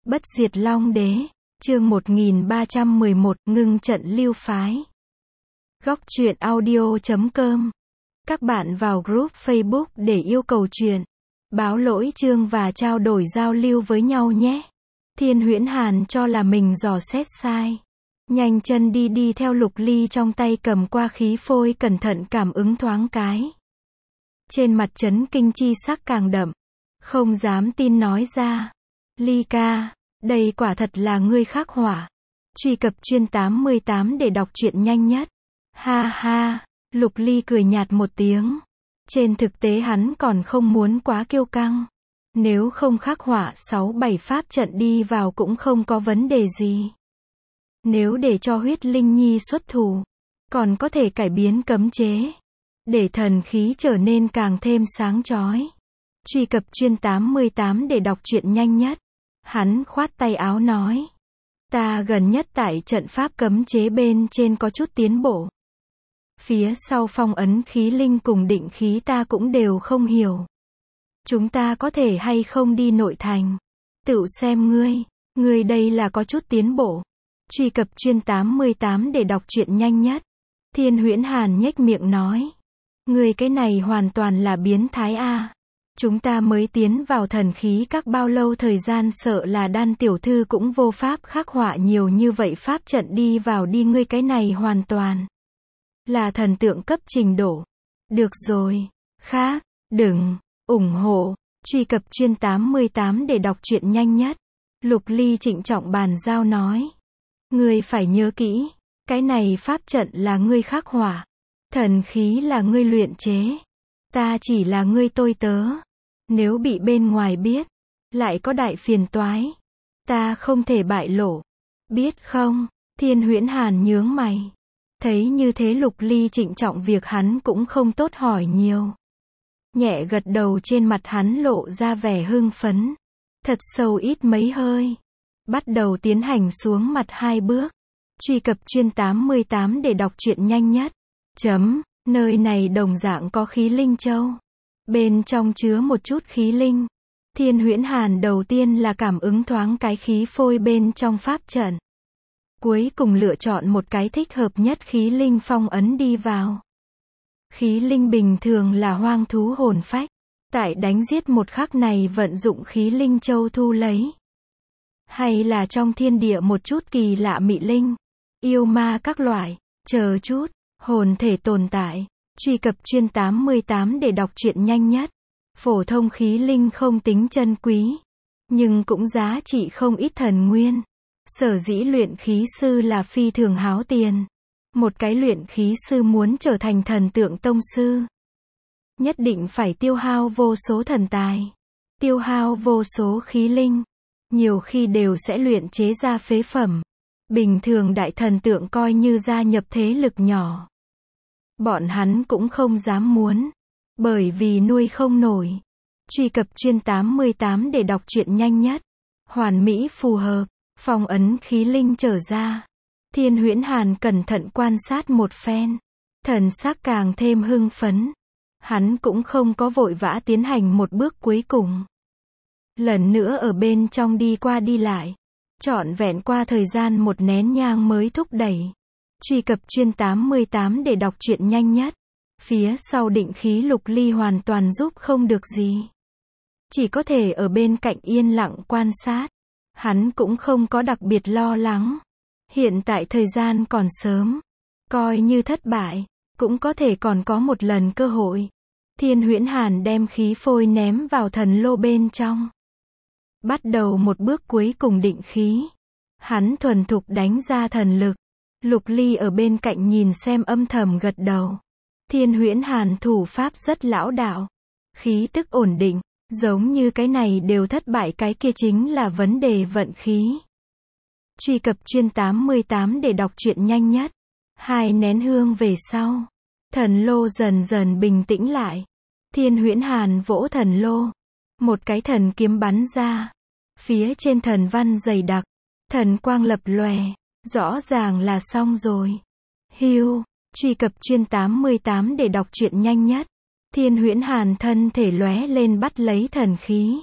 Bất diệt Long Đế, chương 1311, ngưng trận lưu phái. Góc truyện audio.com. Các bạn vào group Facebook để yêu cầu truyện, báo lỗi chương và trao đổi giao lưu với nhau nhé. Thiên Huyễn Hàn cho là mình dò xét sai. Nhanh chân đi theo Lục Ly trong tay cầm qua khí phôi cẩn thận cảm ứng thoáng cái. Trên mặt chấn kinh chi sắc càng đậm. Không dám tin nói ra. Ly ca, đây quả thật là ngươi khắc họa. Truy cập chuyên 88 để đọc truyện nhanh nhất. Ha ha, Lục Ly cười nhạt một tiếng. Trên thực tế hắn còn không muốn quá kiêu căng. Nếu không khắc họa 6-7 pháp trận đi vào cũng không có vấn đề gì. Nếu để cho huyết linh nhi xuất thủ, còn có thể cải biến cấm chế, để thần khí trở nên càng thêm sáng chói. Truy cập chuyên 88 để đọc truyện nhanh nhất. Hắn khoát tay áo nói. Ta gần nhất tại trận pháp cấm chế bên trên có chút tiến bộ. Phía sau phong ấn khí linh cùng định khí ta cũng đều không hiểu. Chúng ta có thể hay không đi nội thành? Tự xem ngươi đây là có chút tiến bộ. Truy cập chuyên 88 để đọc truyện nhanh nhất. Thiên Huyễn Hàn nhếch miệng nói. Ngươi cái này hoàn toàn là biến thái a. Chúng ta mới tiến vào thần khí các bao lâu thời gian, sợ là Đan tiểu thư cũng vô pháp khắc họa nhiều như vậy pháp trận đi vào đi, ngươi cái này hoàn toàn là thần tượng cấp trình độ. Được rồi, khác, đừng, ủng hộ, truy cập chuyên 88 để đọc truyện nhanh nhất. Lục Ly trịnh trọng bàn giao nói. Ngươi phải nhớ kỹ, cái này pháp trận là ngươi khắc họa, thần khí là ngươi luyện chế, ta chỉ là ngươi tôi tớ. Nếu bị bên ngoài biết, lại có đại phiền toái. Ta không thể bại lộ. Biết không? Thiên Huyễn Hàn nhướng mày. Thấy như thế Lục Ly trịnh trọng việc hắn cũng không tốt hỏi nhiều. Nhẹ gật đầu, trên mặt hắn lộ ra vẻ hưng phấn. Thật sâu ít mấy hơi. Bắt đầu tiến hành xuống mặt 2 bước. Truy cập chuyên 88 để đọc truyện nhanh nhất. Nơi này đồng dạng có khí linh châu. Bên trong chứa một chút khí linh. Thiên Huyễn Hàn đầu tiên là cảm ứng thoáng cái khí phôi bên trong pháp trận. Cuối cùng lựa chọn một cái thích hợp nhất khí linh phong ấn đi vào. Khí linh bình thường là hoang thú hồn phách. Tại đánh giết một khắc này vận dụng khí linh châu thu lấy. Hay là trong thiên địa một chút kỳ lạ mị linh, yêu ma các loại, chờ chút, hồn thể tồn tại. Truy cập chuyên 88 để đọc truyện nhanh nhất. Phổ thông khí linh không tính chân quý, nhưng cũng giá trị không ít thần nguyên. Sở dĩ luyện khí sư là phi thường háo tiền. Một cái luyện khí sư muốn trở thành thần tượng tông sư, nhất định phải tiêu hao vô số thần tài, tiêu hao vô số khí linh. Nhiều khi đều sẽ luyện chế ra phế phẩm. Bình thường đại thần tượng coi như gia nhập thế lực nhỏ, bọn hắn cũng không dám muốn, bởi vì nuôi không nổi. Truy cập chuyên 88 để đọc truyện nhanh nhất. Hoàn mỹ phù hợp, phong ấn khí linh trở ra. Thiên Huyễn Hàn cẩn thận quan sát một phen, thần sắc càng thêm hưng phấn. Hắn cũng không có vội vã tiến hành một bước cuối cùng. Lần nữa ở bên trong đi qua đi lại, trọn vẹn qua thời gian một nén nhang mới thúc đẩy. Truy cập chuyên 88 để đọc truyện nhanh nhất. Phía sau định khí Lục Ly hoàn toàn giúp không được gì. Chỉ có thể ở bên cạnh yên lặng quan sát. Hắn cũng không có đặc biệt lo lắng. Hiện tại thời gian còn sớm. Coi như thất bại, cũng có thể còn có một lần cơ hội. Thiên Huyễn Hàn đem khí phôi ném vào thần lô bên trong. Bắt đầu một bước cuối cùng định khí. Hắn thuần thục đánh ra thần lực. Lục Ly ở bên cạnh nhìn xem âm thầm gật đầu. Thiên Huyễn Hàn thủ pháp rất lão đạo. Khí tức ổn định, giống như cái này đều thất bại cái kia chính là vấn đề vận khí. Truy cập chuyên 88 để đọc truyện nhanh nhất. 2 nén hương về sau, thần lô dần dần bình tĩnh lại. Thiên Huyễn Hàn vỗ thần lô. Một cái thần kiếm bắn ra. Phía trên thần văn dày đặc, thần quang lập lòe. Rõ ràng là xong rồi. Hiu, truy cập chuyên 88 để đọc truyện nhanh nhất. Thiên Huyễn Hàn thân thể lóe lên bắt lấy thần khí.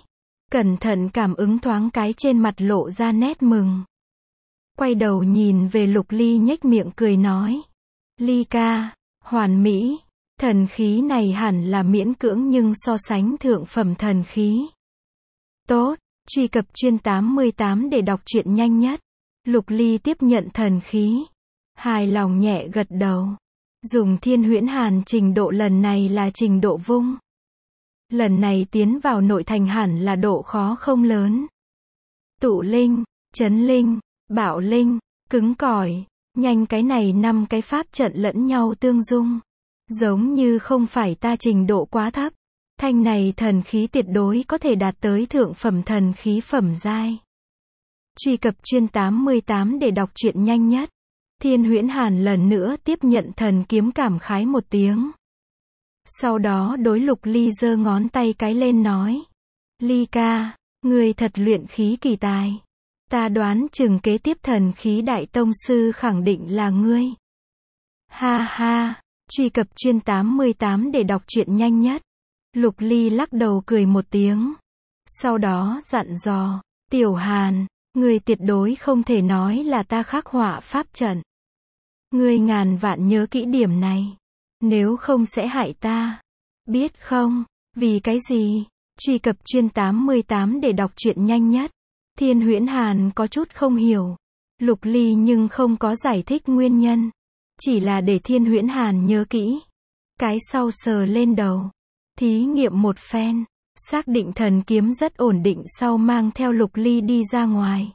Cẩn thận cảm ứng thoáng cái trên mặt lộ ra nét mừng. Quay đầu nhìn về Lục Ly nhếch miệng cười nói. Ly ca, hoàn mỹ. Thần khí này hẳn là miễn cưỡng nhưng so sánh thượng phẩm thần khí. Tốt, truy cập chuyên 88 để đọc truyện nhanh nhất. Lục Ly tiếp nhận thần khí. Hài lòng nhẹ gật đầu. Dùng Thiên Huyễn Hàn trình độ lần này là trình độ vung. Lần này tiến vào nội thành hẳn là độ khó không lớn. Tụ linh, chấn linh, bạo linh, cứng cỏi, nhanh, cái này 5 cái pháp trận lẫn nhau tương dung. Giống như không phải ta trình độ quá thấp. Thanh này thần khí tuyệt đối có thể đạt tới thượng phẩm thần khí phẩm giai. Truy cập chuyên 88 để đọc truyện nhanh nhất. Thiên Huyễn Hàn lần nữa tiếp nhận thần kiếm cảm khái một tiếng. Sau đó đối Lục Ly giơ ngón tay cái lên nói. Ly ca, người thật luyện khí kỳ tài. Ta đoán chừng kế tiếp thần khí đại tông sư khẳng định là ngươi. Ha ha, truy cập chuyên 88 để đọc truyện nhanh nhất. Lục Ly lắc đầu cười một tiếng. Sau đó dặn dò, Tiểu Hàn, ngươi tuyệt đối không thể nói là ta khắc họa pháp trận. Ngươi ngàn vạn nhớ kỹ điểm này. Nếu không sẽ hại ta. Biết không? Vì cái gì? Truy cập chuyên 88 để đọc truyện nhanh nhất. Thiên Huyễn Hàn có chút không hiểu. Lục Ly nhưng không có giải thích nguyên nhân. Chỉ là để Thiên Huyễn Hàn nhớ kỹ. Cái sau sờ lên đầu. Thí nghiệm một phen. Xác định thần kiếm rất ổn định sau mang theo Lục Ly đi ra ngoài.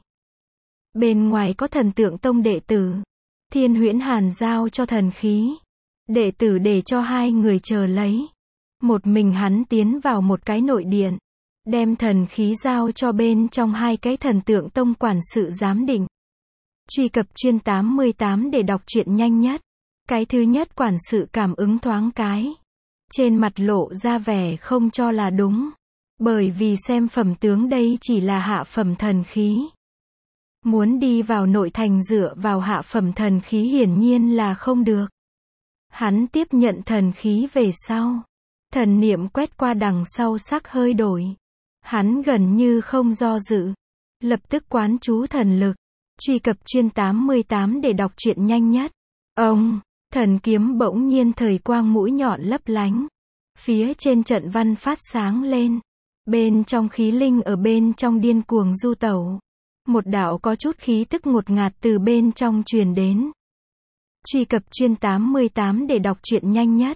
Bên ngoài có Thần Tượng Tông đệ tử. Thiên Huyễn Hàn giao cho thần khí. Đệ tử để cho hai người chờ lấy. Một mình hắn tiến vào một cái nội điện. Đem thần khí giao cho bên trong hai cái Thần Tượng Tông quản sự giám định. Truy cập chuyên 88 để đọc truyện nhanh nhất. Cái thứ nhất quản sự cảm ứng thoáng cái. Trên mặt lộ ra vẻ không cho là đúng. Bởi vì xem phẩm tướng đây chỉ là hạ phẩm thần khí. Muốn đi vào nội thành dựa vào hạ phẩm thần khí hiển nhiên là không được. Hắn tiếp nhận thần khí về sau. Thần niệm quét qua đằng sau sắc hơi đổi. Hắn gần như không do dự. Lập tức quán chú thần lực. Truy cập chuyên 88 để đọc truyện nhanh nhất. Ông, thần kiếm bỗng nhiên thời quang mũi nhọn lấp lánh. Phía trên trận văn phát sáng lên. Bên trong khí linh ở bên trong điên cuồng du tẩu. Một đạo có chút khí tức ngột ngạt từ bên trong truyền đến. Truy cập chuyên 88 để đọc truyện nhanh nhất.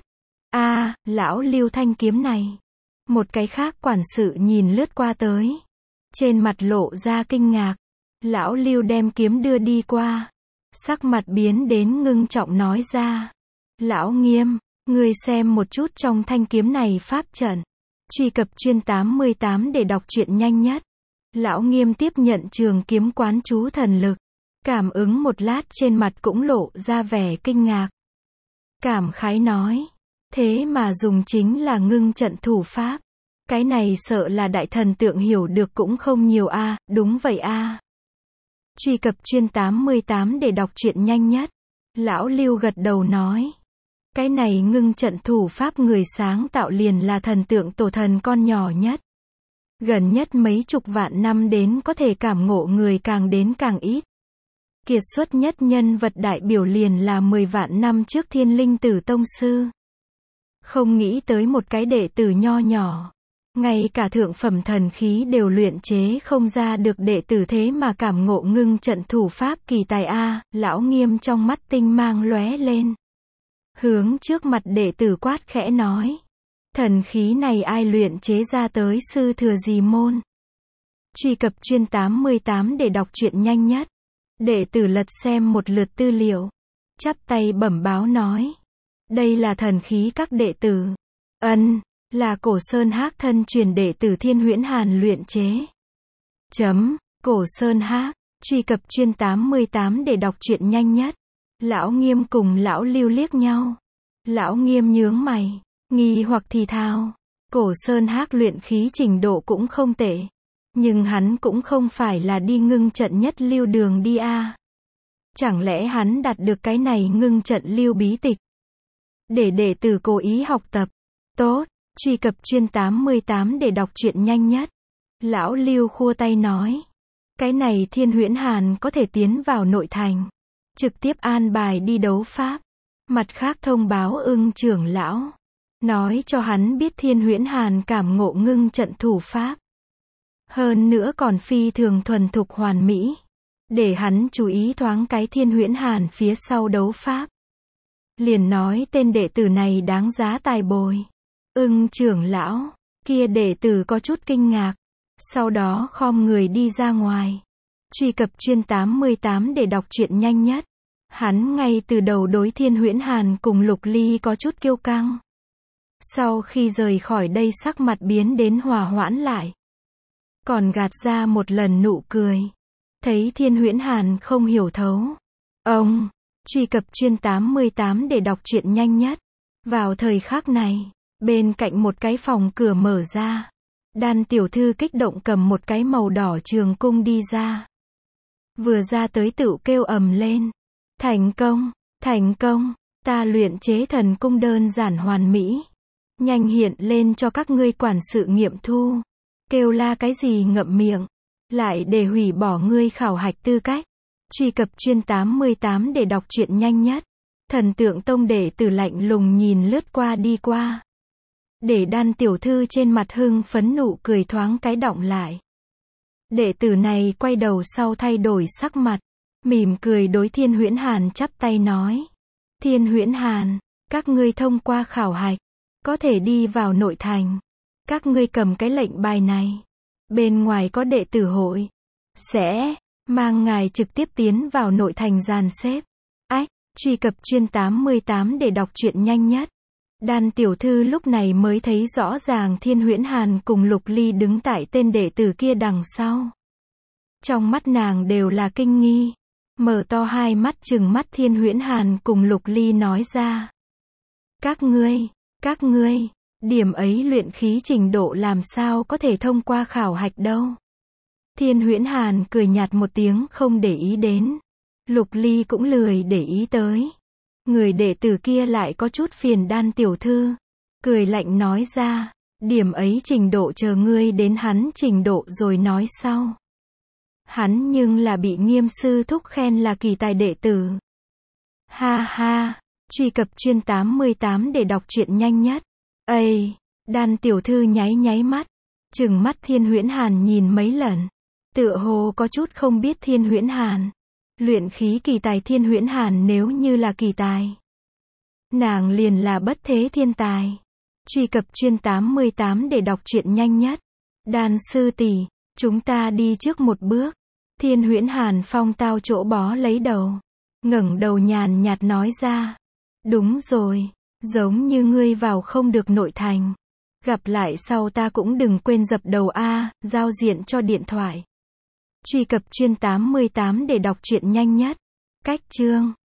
Lão Lưu thanh kiếm này. Một cái khác quản sự nhìn lướt qua tới. Trên mặt lộ ra kinh ngạc. Lão Lưu đem kiếm đưa đi qua. Sắc mặt biến đến ngưng trọng nói ra. Lão Nghiêm, ngươi xem một chút trong thanh kiếm này pháp trận. Truy cập chuyên 88 để đọc truyện nhanh nhất. Lão Nghiêm tiếp nhận trường kiếm quán chú thần lực. Cảm ứng một lát trên mặt cũng lộ ra vẻ kinh ngạc. Cảm khái nói. Thế mà dùng chính là ngưng trận thủ pháp. Cái này sợ là đại thần tượng hiểu được cũng không nhiều a. Đúng vậy a. Truy cập chuyên 88 để đọc truyện nhanh nhất. Lão Lưu gật đầu nói. Cái này ngưng trận thủ pháp người sáng tạo liền là thần tượng tổ thần con nhỏ nhất. Gần nhất mấy chục vạn năm đến có thể cảm ngộ người càng đến càng ít. Kiệt xuất nhất nhân vật đại biểu liền là 10 vạn năm trước Thiên Linh Tử Tông Sư. Không nghĩ tới một cái đệ tử nho nhỏ. Ngay cả thượng phẩm thần khí đều luyện chế không ra được đệ tử thế mà cảm ngộ ngưng trận thủ pháp kỳ tài a. Lão Nghiêm trong mắt tinh mang lóe lên. Hướng trước mặt đệ tử quát khẽ nói. Thần khí này ai luyện chế ra tới sư thừa gì môn? Truy cập chuyên 88 để đọc truyện nhanh nhất. Đệ tử lật xem một lượt tư liệu. Chắp tay bẩm báo nói. Đây là thần khí các đệ tử. Là Cổ Sơn Hác thân truyền đệ tử Thiên Huyễn Hàn luyện chế. Cổ Sơn Hác. Truy cập chuyên 88 để đọc truyện nhanh nhất. Lão Nghiêm cùng Lão Lưu liếc nhau. Lão Nghiêm nhướng mày. Nghi hoặc thì thào. Cổ Sơn Hác luyện khí trình độ cũng không tệ. Nhưng hắn cũng không phải là đi ngưng trận nhất lưu đường đi a. Chẳng lẽ hắn đạt được cái này ngưng trận lưu bí tịch? Để đệ tử cố ý học tập. Tốt, truy cập chuyên 88 để đọc truyện nhanh nhất. Lão Lưu khua tay nói. Cái này Thiên Huyễn Hàn có thể tiến vào nội thành. Trực tiếp an bài đi đấu pháp. Mặt khác thông báo Ưng trưởng lão. Nói cho hắn biết Thiên Huyễn Hàn cảm ngộ ngưng trận thủ pháp. Hơn nữa còn phi thường thuần thục hoàn mỹ. Để hắn chú ý thoáng cái Thiên Huyễn Hàn phía sau đấu pháp. Liền nói tên đệ tử này đáng giá tài bồi. Ưng trưởng lão, kia đệ tử có chút kinh ngạc. Sau đó khom người đi ra ngoài. Truy cập chuyên 88 để đọc truyện nhanh nhất. Hắn ngay từ đầu đối Thiên Huyễn Hàn cùng Lục Ly có chút kiêu căng. Sau khi rời khỏi đây sắc mặt biến đến hòa hoãn lại. Còn gạt ra một lần nụ cười. Thấy Thiên Huyễn Hàn không hiểu thấu. Ông, truy cập chuyên 88 để đọc truyện nhanh nhất. Vào thời khắc này, bên cạnh một cái phòng cửa mở ra. Đan tiểu thư kích động cầm một cái màu đỏ trường cung đi ra. Vừa ra tới tựu kêu ầm lên. Thành công, ta luyện chế thần cung đơn giản hoàn mỹ. Nhanh hiện lên cho các ngươi quản sự nghiệm thu. Kêu la cái gì ngậm miệng. Lại để hủy bỏ ngươi khảo hạch tư cách. Truy cập chuyên 88 để đọc truyện nhanh nhất. Thần Tượng Tông đệ tử lạnh lùng nhìn lướt qua đi qua. Để Đan tiểu thư trên mặt hưng phấn nụ cười thoáng cái đọng lại. Đệ tử này quay đầu sau thay đổi sắc mặt. Mỉm cười đối Thiên Huyễn Hàn chắp tay nói. Thiên Huyễn Hàn, các ngươi thông qua khảo hạch. Có thể đi vào nội thành. Các ngươi cầm cái lệnh bài này. Bên ngoài có đệ tử hội. Sẽ mang ngài trực tiếp tiến vào nội thành dàn xếp. Truy cập chuyên 88 để đọc truyện nhanh nhất. Đan tiểu thư lúc này mới thấy rõ ràng Thiên Huyễn Hàn cùng Lục Ly đứng tại tên đệ tử kia đằng sau. Trong mắt nàng đều là kinh nghi. Mở to hai mắt trừng mắt Thiên Huyễn Hàn cùng Lục Ly nói ra. Các ngươi, điểm ấy luyện khí trình độ làm sao có thể thông qua khảo hạch đâu. Thiên Huyễn Hàn cười nhạt một tiếng không để ý đến. Lục Ly cũng lười để ý tới. Người đệ tử kia lại có chút phiền Đan tiểu thư. Cười lạnh nói ra. Điểm ấy trình độ chờ ngươi đến hắn trình độ rồi nói sau. Hắn nhưng là bị Nghiêm sư thúc khen là kỳ tài đệ tử. Ha ha. Truy cập chuyên 88 để đọc truyện nhanh nhất. Đan tiểu thư nháy mắt. Trừng mắt Thiên Huyễn Hàn nhìn mấy lần. Tựa hồ có chút không biết Thiên Huyễn Hàn. Luyện khí kỳ tài Thiên Huyễn Hàn nếu như là kỳ tài. Nàng liền là bất thế thiên tài. Truy cập chuyên 88 để đọc truyện nhanh nhất. Đan sư tỷ, chúng ta đi trước một bước. Thiên Huyễn Hàn phong tao chỗ bó lấy đầu. Ngẩng đầu nhàn nhạt nói ra. Đúng rồi, giống như ngươi vào không được nội thành. Gặp lại sau ta cũng đừng quên dập đầu a, giao diện cho điện thoại. Truy cập chuyên 88 để đọc truyện nhanh nhất. Cách chương